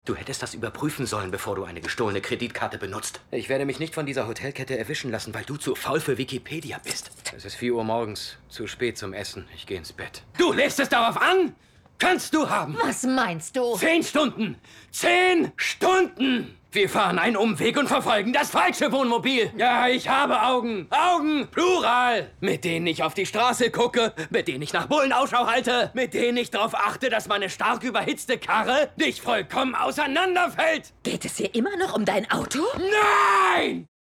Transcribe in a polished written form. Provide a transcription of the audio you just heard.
Du hättest das überprüfen sollen, bevor du eine gestohlene Kreditkarte benutzt. Ich werde mich nicht von dieser Hotelkette erwischen lassen, weil du zu faul für Wikipedia bist. Es ist 4 Uhr morgens. Zu spät zum Essen. Ich gehe ins Bett. Du legst es darauf an? Kannst du haben. Was meinst du? 10 Stunden. 10 Stunden. Wir fahren einen Umweg und verfolgen das falsche Wohnmobil. Ja, ich habe Augen. Augen, plural. Mit denen ich auf die Straße gucke, mit denen ich nach Bullen Ausschau halte, mit denen ich darauf achte, dass meine stark überhitzte Karre nicht vollkommen auseinanderfällt. Geht es hier immer noch um dein Auto? Nein!